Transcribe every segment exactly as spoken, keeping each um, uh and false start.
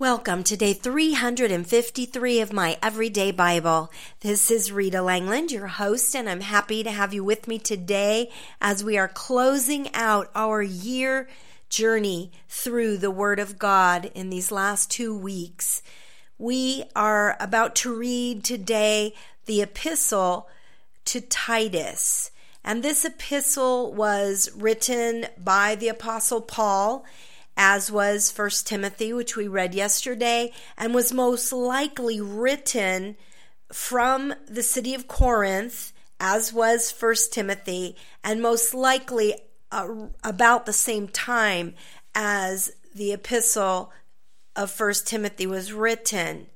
Welcome to day three hundred fifty-three of my Everyday Bible. This is Rita Langland, your host, and I'm happy to have you with me today as we are closing out our year journey through the Word of God in these last two weeks. We are about to read today the epistle to Titus. And this epistle was written by the Apostle Paul, as was First Timothy, which we read yesterday, and was most likely written from the city of Corinth, as was First Timothy, and most likely uh, about the same time as the epistle of First Timothy was written.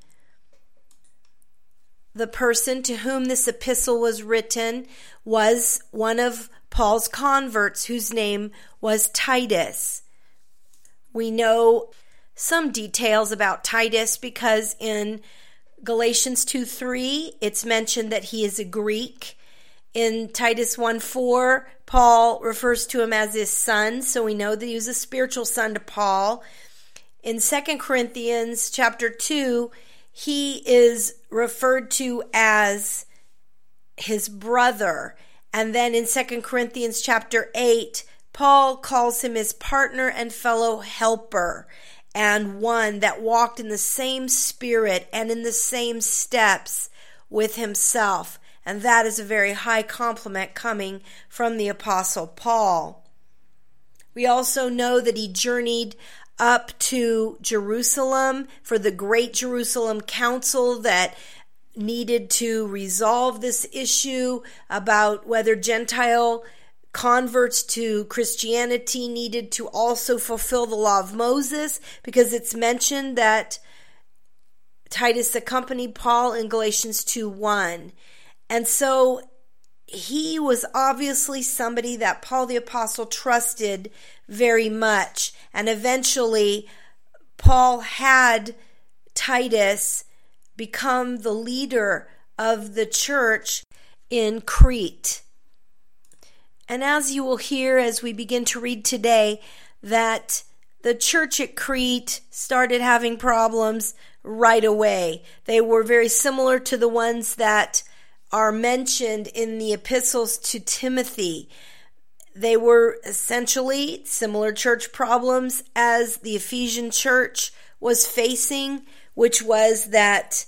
The person to whom this epistle was written was one of Paul's converts, whose name was Titus. We know some details about Titus because in Galatians two three, it's mentioned that he is a Greek. In Titus one four, Paul refers to him as his son, so we know that he was a spiritual son to Paul. In Second Corinthians chapter two, he is referred to as his brother. And then in Second Corinthians chapter eight, Paul calls him his partner and fellow helper, and one that walked in the same spirit and in the same steps with himself. And that is a very high compliment coming from the Apostle Paul. We also know that he journeyed up to Jerusalem for the Great Jerusalem Council that needed to resolve this issue about whether Gentile converts to Christianity needed to also fulfill the law of Moses, because it's mentioned that Titus accompanied Paul in Galatians two one. And so he was obviously somebody that Paul the Apostle trusted very much. And eventually, Paul had Titus become the leader of the church in Crete. And as you will hear as we begin to read today, that the church at Crete started having problems right away. They were very similar to the ones that are mentioned in the epistles to Timothy. They were essentially similar church problems as the Ephesian church was facing, which was that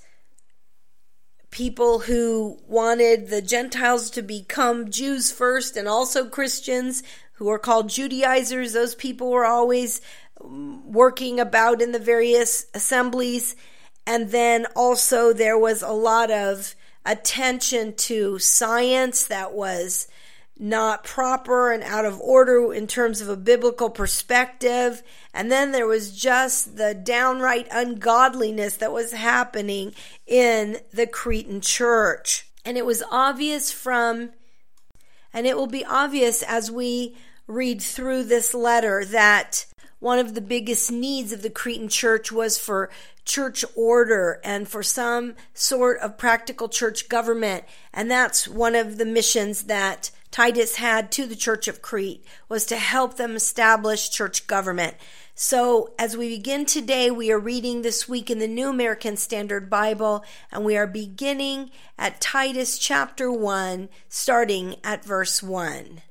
people who wanted the Gentiles to become Jews first and also Christians, who are called Judaizers, those people were always working about in the various assemblies. And then also there was a lot of attention to science that was not proper and out of order in terms of a biblical perspective. And then there was just the downright ungodliness that was happening in the Cretan church. And it was obvious from, and it will be obvious as we read through this letter, that one of the biggest needs of the Cretan church was for church order and for some sort of practical church government. And that's one of the missions that Titus had to the church of Crete, was to help them establish church government. So as we begin today, we are reading this week in the New American Standard Bible, and we are beginning at Titus chapter one, starting at verse one.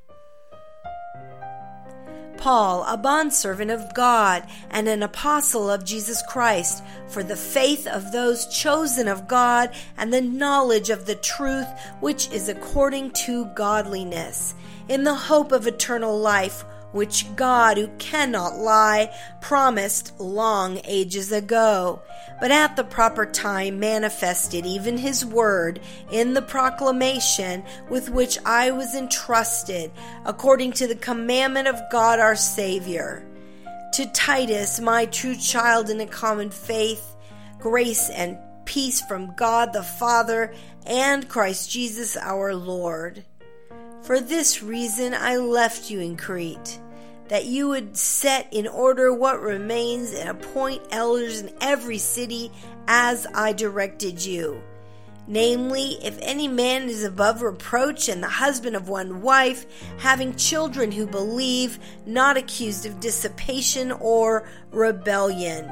Paul, a bondservant of God and an apostle of Jesus Christ, for the faith of those chosen of God and the knowledge of the truth which is according to godliness, in the hope of eternal life, which God, who cannot lie, promised long ages ago, but at the proper time manifested even his word in the proclamation with which I was entrusted, according to the commandment of God our Savior. To Titus, my true child in a common faith, grace and peace from God the Father and Christ Jesus our Lord. For this reason I left you in Crete, that you would set in order what remains and appoint elders in every city as I directed you. Namely, if any man is above reproach and the husband of one wife, having children who believe, not accused of dissipation or rebellion.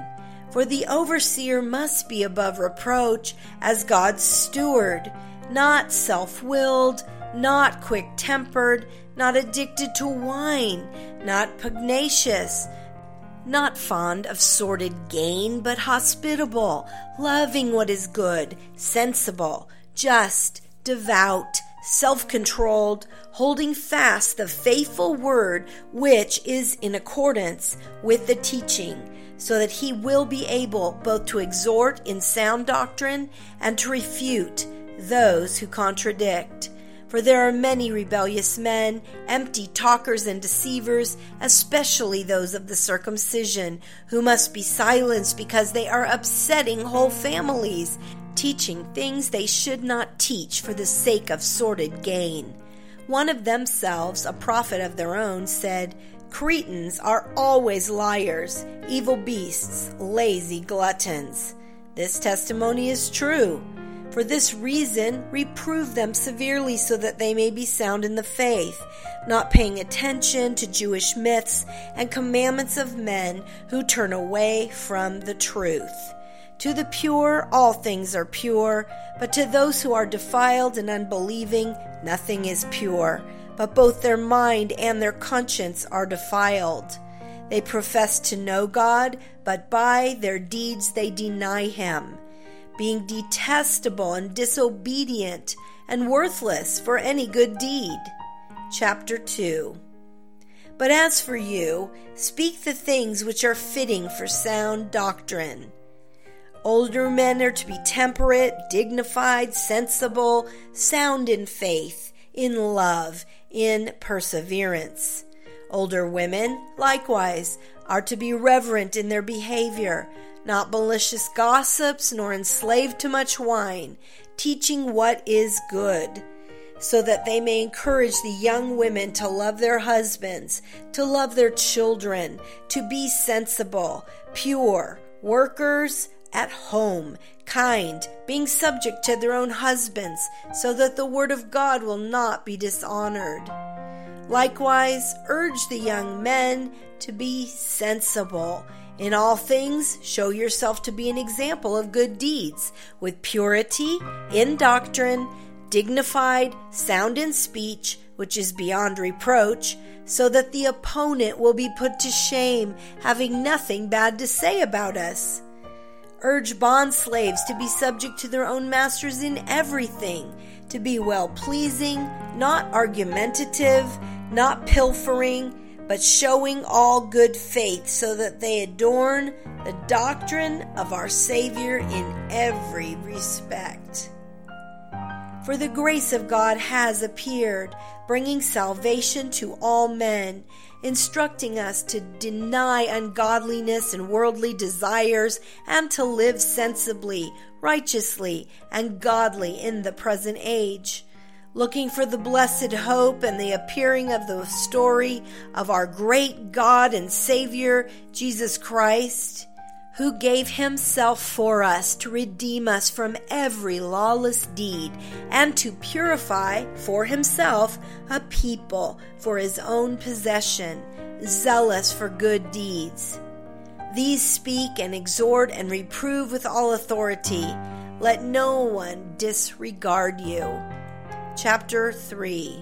For the overseer must be above reproach as God's steward, not self-willed, not quick-tempered, not addicted to wine, not pugnacious, not fond of sordid gain, but hospitable, loving what is good, sensible, just, devout, self-controlled, holding fast the faithful word which is in accordance with the teaching, so that he will be able both to exhort in sound doctrine and to refute those who contradict. For there are many rebellious men, empty talkers and deceivers, especially those of the circumcision, who must be silenced because they are upsetting whole families, teaching things they should not teach for the sake of sordid gain. One of themselves, a prophet of their own, said, Cretans are always liars, evil beasts, lazy gluttons. This testimony is true. For this reason, reprove them severely so that they may be sound in the faith, not paying attention to Jewish myths and commandments of men who turn away from the truth. To the pure, all things are pure, but to those who are defiled and unbelieving, nothing is pure, but both their mind and their conscience are defiled. They profess to know God, but by their deeds they deny him, being detestable and disobedient and worthless for any good deed. Chapter two. But as for you, speak the things which are fitting for sound doctrine. Older men are to be temperate, dignified, sensible, sound in faith, in love, in perseverance. Older women, likewise, are to be reverent in their behavior, not malicious gossips, nor enslaved to much wine, teaching what is good, so that they may encourage the young women to love their husbands, to love their children, to be sensible, pure, workers at home, kind, being subject to their own husbands, so that the word of God will not be dishonored. Likewise, urge the young men to be sensible. In all things, show yourself to be an example of good deeds, with purity, in doctrine, dignified, sound in speech, which is beyond reproach, so that the opponent will be put to shame, having nothing bad to say about us. Urge bondslaves to be subject to their own masters in everything, to be well-pleasing, not argumentative, not pilfering, but showing all good faith, so that they adorn the doctrine of our Savior in every respect. For the grace of God has appeared, bringing salvation to all men, instructing us to deny ungodliness and worldly desires, and to live sensibly, righteously, and godly in the present age, looking for the blessed hope and the appearing of the story of our great God and Savior, Jesus Christ, who gave himself for us to redeem us from every lawless deed and to purify for himself a people for his own possession, zealous for good deeds. These speak and exhort and reprove with all authority. Let no one disregard you. Chapter three.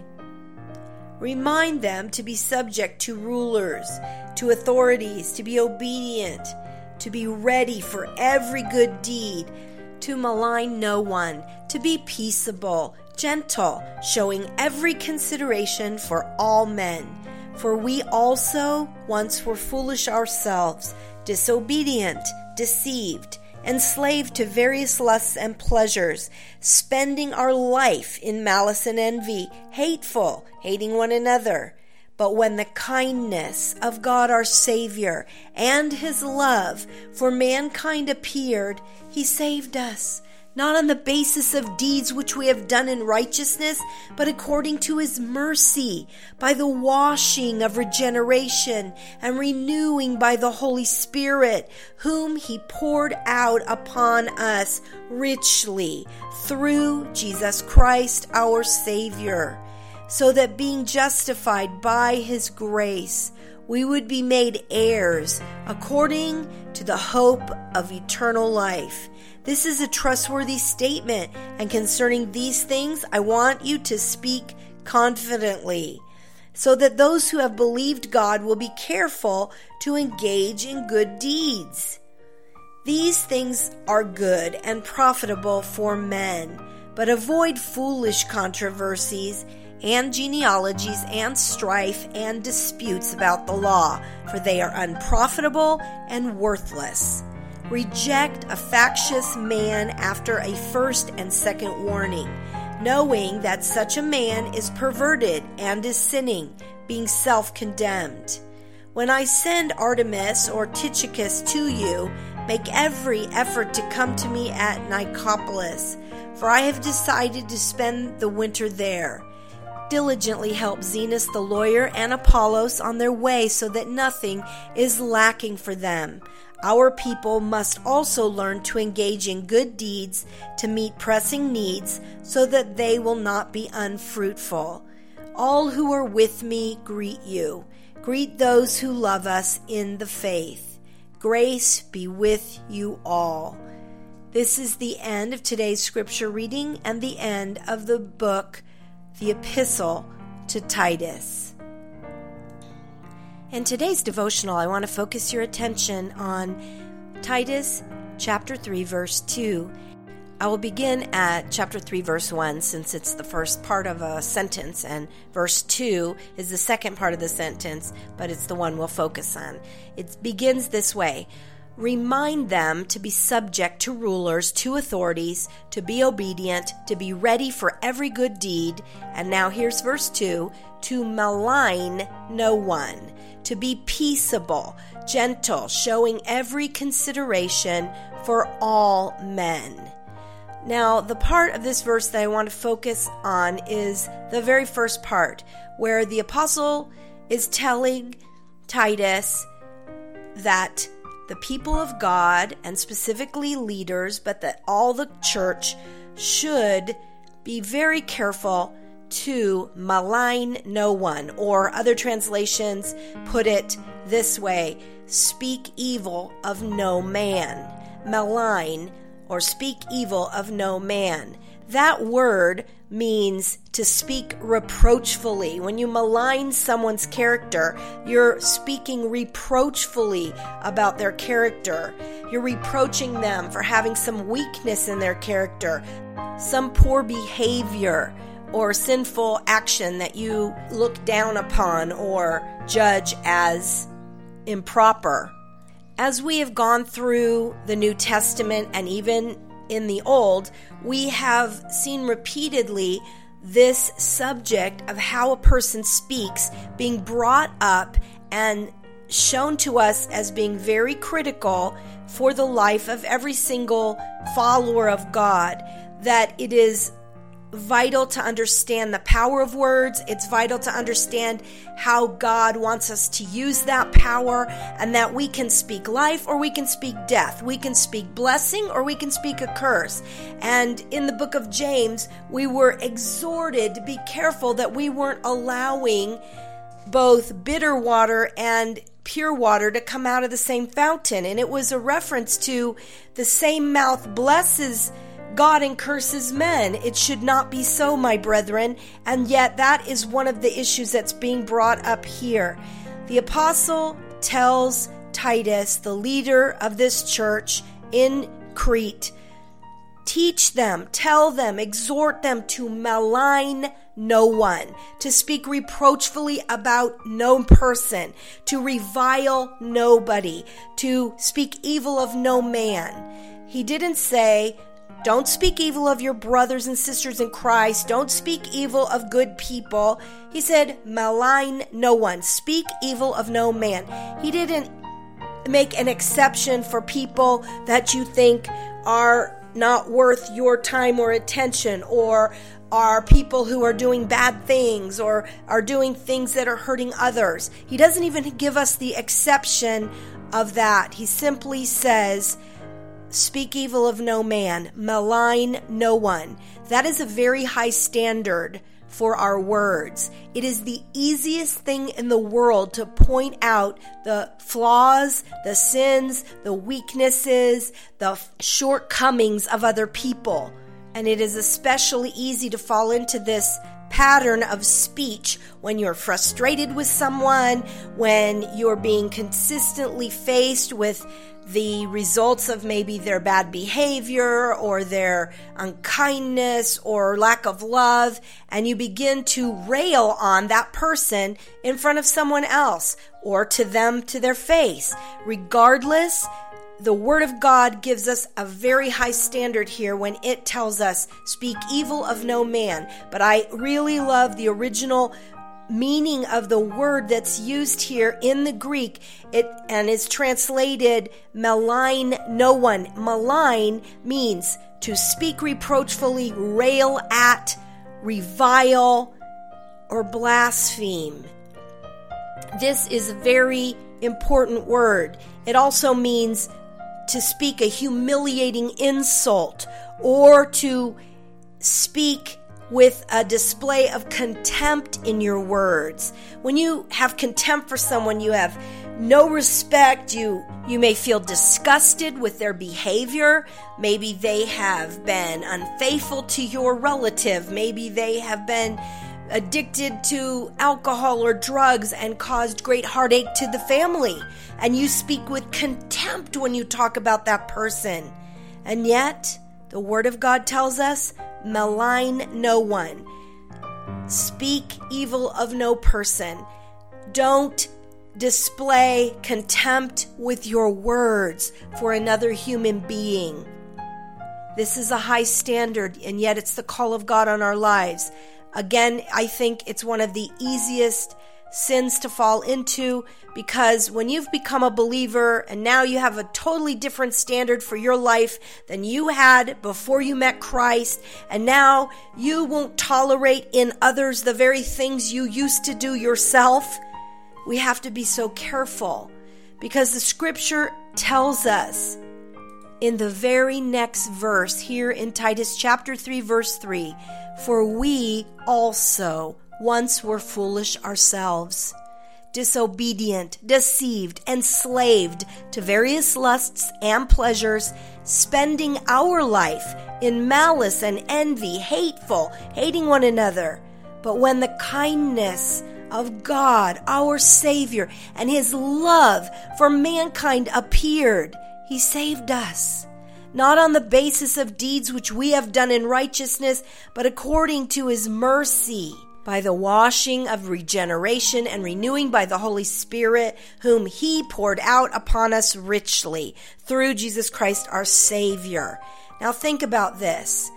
Remind them to be subject to rulers, to authorities, to be obedient, to be ready for every good deed, to malign no one, to be peaceable, gentle, showing every consideration for all men. For we also once were foolish ourselves, disobedient, deceived, enslaved to various lusts and pleasures, spending our life in malice and envy, hateful, hating one another. But when the kindness of God our Savior and his love for mankind appeared, he saved us, not on the basis of deeds which we have done in righteousness, but according to his mercy, by the washing of regeneration and renewing by the Holy Spirit, whom he poured out upon us richly through Jesus Christ our Savior, so that being justified by his grace, we would be made heirs according to the hope of eternal life. This is a trustworthy statement, and concerning these things, I want you to speak confidently, so that those who have believed God will be careful to engage in good deeds. These things are good and profitable for men, but avoid foolish controversies and genealogies and strife and disputes about the law, for they are unprofitable and worthless. Reject a factious man after a first and second warning, knowing that such a man is perverted and is sinning, being self-condemned. When I send Artemas or Tychicus to you, make every effort to come to me at Nicopolis, for I have decided to spend the winter there. Diligently help Zenas the lawyer and Apollos on their way, so that nothing is lacking for them. Our people must also learn to engage in good deeds to meet pressing needs, so that they will not be unfruitful. All who are with me greet you. Greet those who love us in the faith. Grace be with you all. This is the end of today's scripture reading and the end of the book, the Epistle to Titus. In today's devotional, I want to focus your attention on Titus chapter three, verse two. I will begin at chapter three, verse one, since it's the first part of a sentence, and verse two is the second part of the sentence, but it's the one we'll focus on. It begins this way: remind them to be subject to rulers, to authorities, to be obedient, to be ready for every good deed. And now here's verse two, to malign no one, to be peaceable, gentle, showing every consideration for all men. Now, the part of this verse that I want to focus on is the very first part, where the apostle is telling Titus that the people of God, and specifically leaders, but that all the church should be very careful to malign no one, or other translations put it this way: speak evil of no man. Malign, or speak evil of no man. That word means to speak reproachfully. When you malign someone's character, you're speaking reproachfully about their character. You're reproaching them for having some weakness in their character, some poor behavior or sinful action that you look down upon or judge as improper. As we have gone through the New Testament and even in the Old, we have seen repeatedly this subject of how a person speaks being brought up and shown to us as being very critical for the life of every single follower of God, that it is vital to understand the power of words. It's vital to understand how God wants us to use that power, and that we can speak life or we can speak death. We can speak blessing or we can speak a curse. And in the book of James, we were exhorted to be careful that we weren't allowing both bitter water and pure water to come out of the same fountain. And it was a reference to the same mouth blesses God and curses men. It should not be so, my brethren. And yet that is one of the issues that's being brought up here. The apostle tells Titus, the leader of this church in Crete, teach them, tell them, exhort them to malign no one, to speak reproachfully about no person, to revile nobody, to speak evil of no man. He didn't say, don't speak evil of your brothers and sisters in Christ. Don't speak evil of good people. He said, malign no one. Speak evil of no man. He didn't make an exception for people that you think are not worth your time or attention, or are people who are doing bad things or are doing things that are hurting others. He doesn't even give us the exception of that. He simply says, speak evil of no man, malign no one. That is a very high standard for our words. It is the easiest thing in the world to point out the flaws, the sins, the weaknesses, the shortcomings of other people. And it is especially easy to fall into this pattern of speech when you're frustrated with someone, when you're being consistently faced with the results of maybe their bad behavior or their unkindness or lack of love, and you begin to rail on that person in front of someone else or to them to their face. Regardless, the Word of God gives us a very high standard here when it tells us, speak evil of no man. But I really love the original meaning of the word that's used here in the Greek, it and is translated malign no one. Malign means to speak reproachfully, rail at, revile, or blaspheme. This is a very important word. It also means to speak a humiliating insult or to speak with a display of contempt in your words. When you have contempt for someone, you have no respect. You you may feel disgusted with their behavior. Maybe they have been unfaithful to your relative. Maybe they have been addicted to alcohol or drugs and caused great heartache to the family. And you speak with contempt when you talk about that person. And yet, the Word of God tells us, malign no one. Speak evil of no person. Don't display contempt with your words for another human being. This is a high standard, and yet it's the call of God on our lives. Again, I think it's one of the easiest sins to fall into, because when you've become a believer and now you have a totally different standard for your life than you had before you met Christ, and now you won't tolerate in others the very things you used to do yourself, we have to be so careful, because the scripture tells us in the very next verse here in Titus chapter three verse three, for we also once were foolish ourselves, disobedient, deceived, enslaved to various lusts and pleasures, spending our life in malice and envy, hateful, hating one another. But when the kindness of God, our Savior, and His love for mankind appeared, He saved us, not on the basis of deeds which we have done in righteousness, but according to His mercy, by the washing of regeneration and renewing by the Holy Spirit, whom He poured out upon us richly through Jesus Christ our Savior. Now think about this.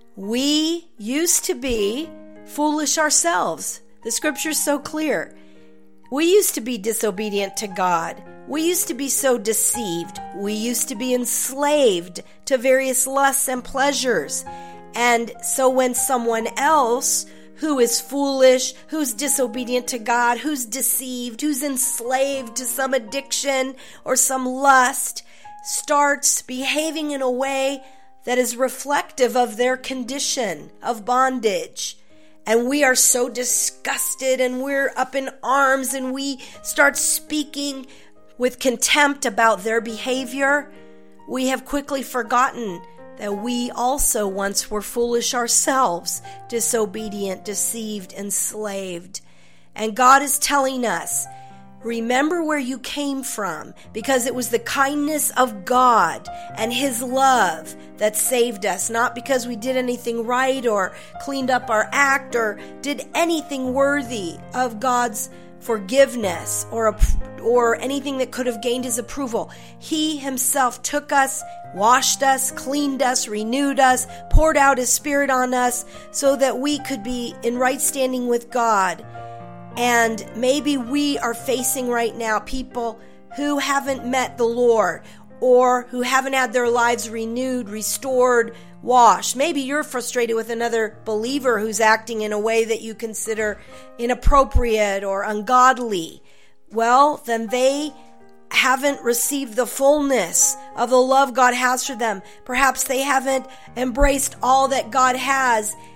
We used to be foolish ourselves. The scripture's so clear. We used to be disobedient to God. We used to be so deceived. We used to be enslaved to various lusts and pleasures. And so when someone else who is foolish, who's disobedient to God, who's deceived, who's enslaved to some addiction or some lust, starts behaving in a way that is reflective of their condition of bondage, and we are so disgusted and we're up in arms and we start speaking with contempt about their behavior, we have quickly forgotten that we also once were foolish ourselves, disobedient, deceived, enslaved. And God is telling us, remember where you came from, because it was the kindness of God and His love that saved us, not because we did anything right or cleaned up our act or did anything worthy of God's forgiveness or or anything that could have gained His approval. He Himself took us, washed us, cleaned us, renewed us, poured out His Spirit on us so that we could be in right standing with God. And maybe we are facing right now people who haven't met the Lord or who haven't had their lives renewed, restored, washed. Maybe you're frustrated with another believer who's acting in a way that you consider inappropriate or ungodly. Well, then they haven't received the fullness of the love God has for them. Perhaps they haven't embraced all that God has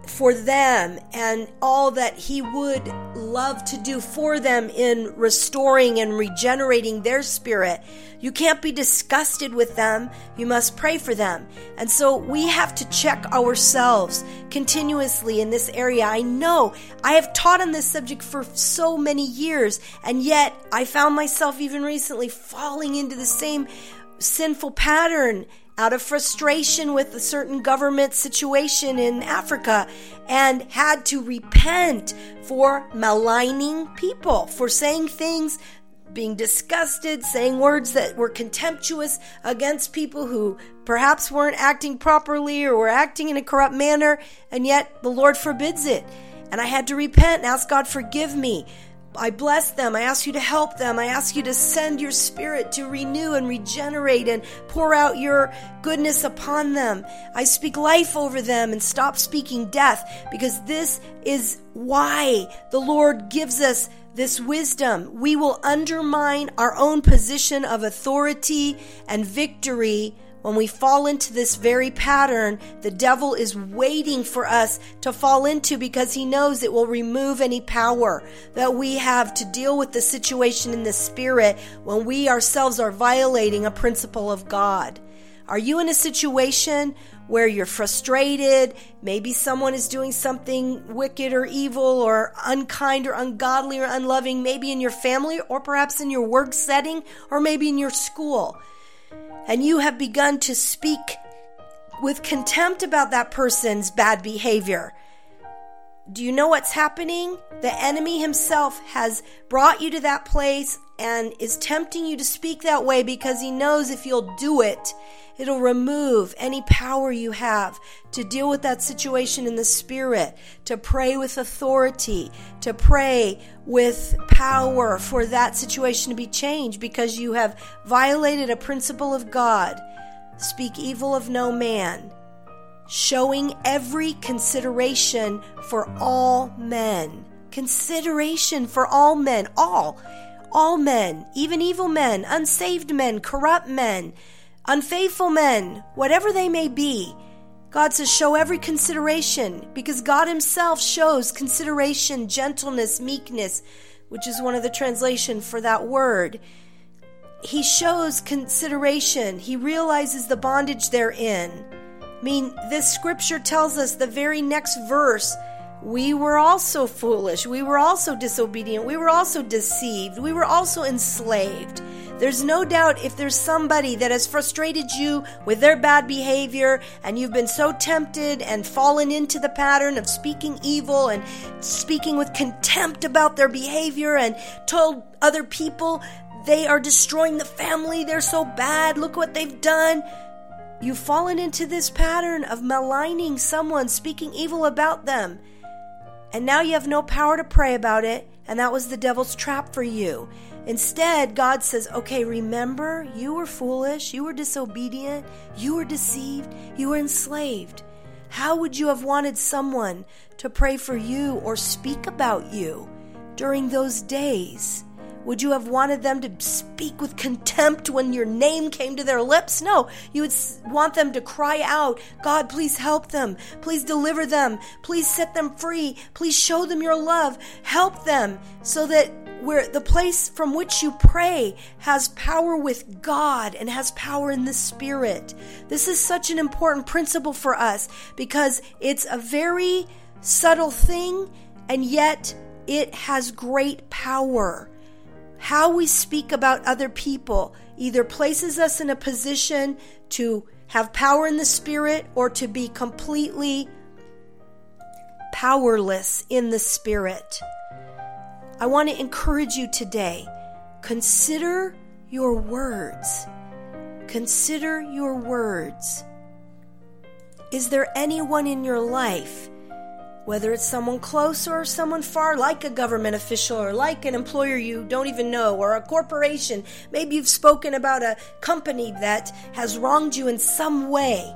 for them and all that he would love to do for them in restoring and regenerating their spirit. You can't be disgusted with them. You must pray for them. And so we have to check ourselves continuously in this area. I know I have taught on this subject for so many years, and yet I found myself even recently falling into the same sinful pattern out of frustration with a certain government situation in Africa, and had to repent for maligning people, for saying things, being disgusted, saying words that were contemptuous against people who perhaps weren't acting properly or were acting in a corrupt manner, and yet the Lord forbids it. And I had to repent and ask God, forgive me. I bless them. I ask you to help them. I ask you to send your spirit to renew and regenerate and pour out your goodness upon them. I speak life over them and stop speaking death, because this is why the Lord gives us this wisdom. We will undermine our own position of authority and victory when we fall into this very pattern the devil is waiting for us to fall into, because he knows it will remove any power that we have to deal with the situation in the spirit when we ourselves are violating a principle of God. Are you in a situation where you're frustrated? Maybe someone is doing something wicked or evil or unkind or ungodly or unloving, maybe in your family or perhaps in your work setting or maybe in your school. And you have begun to speak with contempt about that person's bad behavior. Do you know what's happening? The enemy himself has brought you to that place and is tempting you to speak that way, because he knows if you'll do it, it'll remove any power you have to deal with that situation in the spirit, to pray with authority, to pray with power for that situation to be changed, because you have violated a principle of God. Speak evil of no man, showing every consideration for all men. Consideration for all men, all, all men, even evil men, unsaved men, corrupt men, unfaithful men, whatever they may be. God says show every consideration, because God himself shows consideration, gentleness, meekness, which is one of the translations for that word. He shows consideration. He realizes the bondage they're in. I mean, this scripture tells us the very next verse, we were also foolish. We were also disobedient. We were also deceived. We were also enslaved. There's no doubt if there's somebody that has frustrated you with their bad behavior and you've been so tempted and fallen into the pattern of speaking evil and speaking with contempt about their behavior and told other people they are destroying the family, they're so bad, look what they've done. You've fallen into this pattern of maligning someone, speaking evil about them. And now you have no power to pray about it, and that was the devil's trap for you. Instead, God says, okay, remember, you were foolish, you were disobedient, you were deceived, you were enslaved. How would you have wanted someone to pray for you or speak about you during those days? Would you have wanted them to speak with contempt when your name came to their lips? No, you would want them to cry out, God, please help them. Please deliver them. Please set them free. Please show them your love. Help them so that where the place from which you pray has power with God and has power in the Spirit. This is such an important principle for us because it's a very subtle thing, and yet it has great power. How we speak about other people either places us in a position to have power in the Spirit or to be completely powerless in the Spirit. I want to encourage you today. Consider your words. Consider your words. Is there anyone in your life, whether it's someone close or someone far, like a government official or like an employer you don't even know, or a corporation? Maybe you've spoken about a company that has wronged you in some way.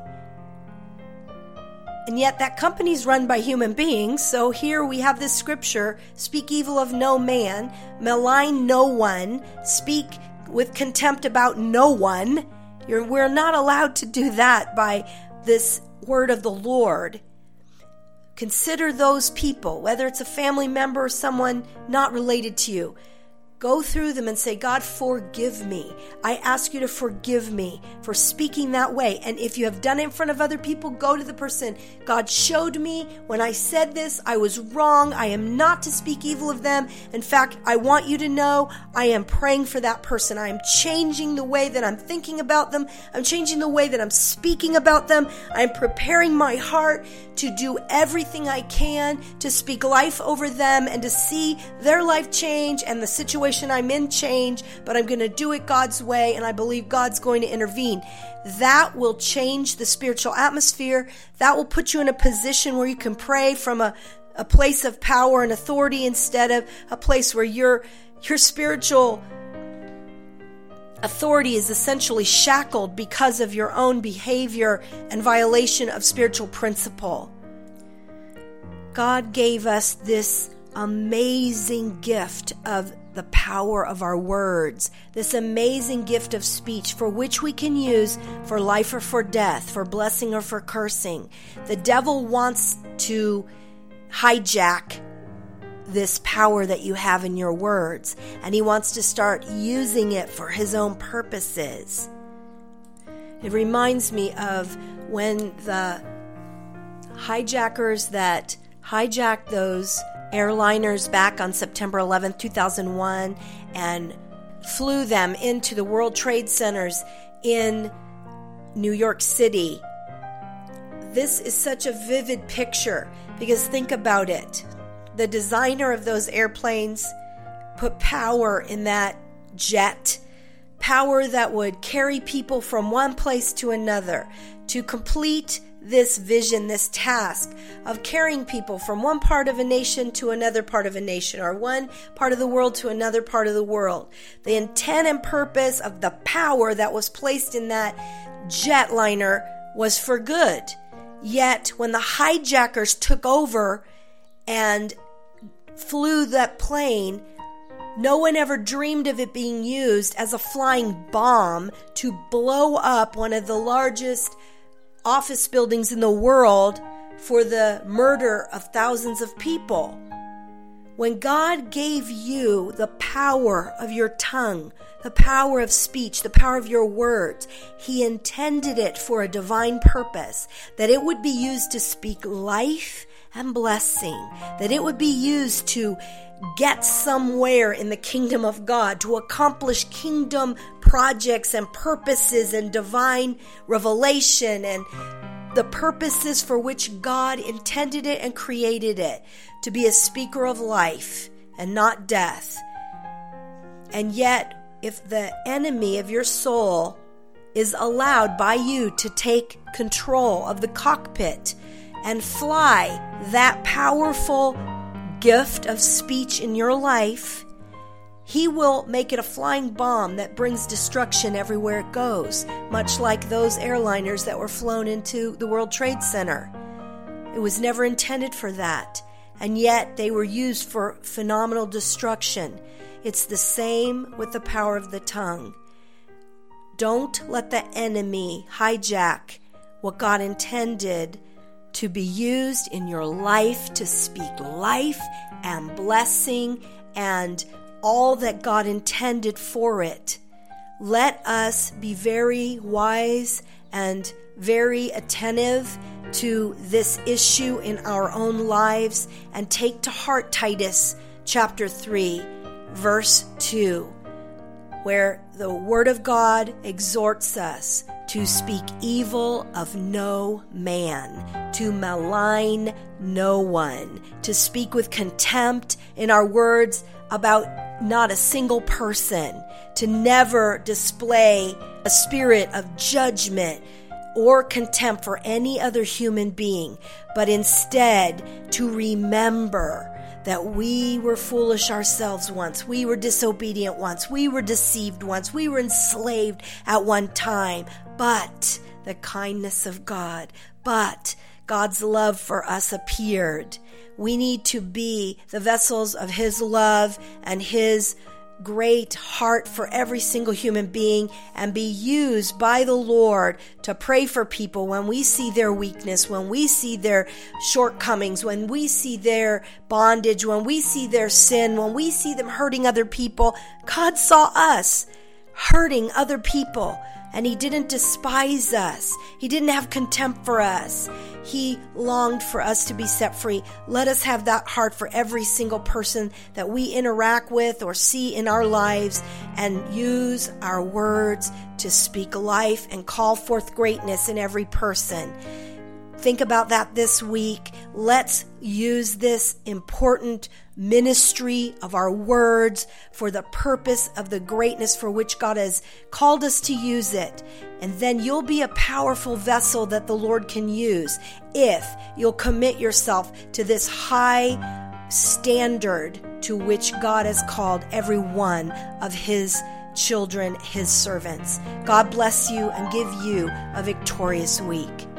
And yet that company's run by human beings. So here we have this scripture, speak evil of no man, malign no one, speak with contempt about no one. You're, we're not allowed to do that by this word of the Lord. consider those people, whether it's a family member or someone not related to you. Go through them and say, God, forgive me. I ask you to forgive me for speaking that way. And if you have done it in front of other people, go to the person. God showed me when I said this, I was wrong. I am not to speak evil of them. In fact, I want you to know I am praying for that person. I am changing the way that I'm thinking about them. I'm changing the way that I'm speaking about them. I'm preparing my heart to do everything I can to speak life over them and to see their life change and the situation I'm in change, but I'm going to do it God's way, and I believe God's going to intervene. That will change the spiritual atmosphere. That will put you in a position where you can pray from a, a place of power and authority instead of a place where your your spiritual authority is essentially shackled because of your own behavior and violation of spiritual principle. God gave us this amazing gift of the power of our words, this amazing gift of speech for which we can use for life or for death, for blessing or for cursing. The devil wants to hijack this power that you have in your words, and he wants to start using it for his own purposes. It reminds me of when the hijackers that hijacked those airliners back on September eleventh, two thousand one, and flew them into the World Trade Centers in New York City. This is such a vivid picture because think about it. The designer of those airplanes put power in that jet, power that would carry people from one place to another to complete this vision, this task of carrying people from one part of a nation to another part of a nation, or one part of the world to another part of the world. The intent and purpose of the power that was placed in that jetliner was for good. Yet when the hijackers took over and flew that plane, no one ever dreamed of it being used as a flying bomb to blow up one of the largest office buildings in the world for the murder of thousands of people. When God gave you the power of your tongue, the power of speech, the power of your words, He intended it for a divine purpose, that it would be used to speak life and blessing, that it would be used to get somewhere in the kingdom of God, to accomplish kingdom projects and purposes and divine revelation and the purposes for which God intended it and created it, to be a speaker of life and not death. And yet, if the enemy of your soul is allowed by you to take control of the cockpit and fly that powerful gift of speech in your life, he will make it a flying bomb that brings destruction everywhere it goes, much like those airliners that were flown into the World Trade Center. It was never intended for that, and yet they were used for phenomenal destruction. It's the same with the power of the tongue. Don't let the enemy hijack what God intended to be used in your life to speak life and blessing and all that God intended for it. Let us be very wise and very attentive to this issue in our own lives and take to heart Titus chapter three, verse two, where the Word of God exhorts us to speak evil of no man, to malign no one, to speak with contempt in our words about not a single person, to never display a spirit of judgment or contempt for any other human being, but instead to remember that we were foolish ourselves once, we were disobedient once, we were deceived once, we were enslaved at one time, but the kindness of God, but God's love for us appeared. We need to be the vessels of His love and His great heart for every single human being and be used by the Lord to pray for people when we see their weakness, when we see their shortcomings, when we see their bondage, when we see their sin, when we see them hurting other people. God saw us hurting other people, and He didn't despise us. He didn't have contempt for us. He longed for us to be set free. Let us have that heart for every single person that we interact with or see in our lives, and use our words to speak life and call forth greatness in every person. Think about that this week. Let's use this important ministry of our words for the purpose of the greatness for which God has called us to use it. And then you'll be a powerful vessel that the Lord can use if you'll commit yourself to this high standard to which God has called every one of His children, His servants. God bless you and give you a victorious week.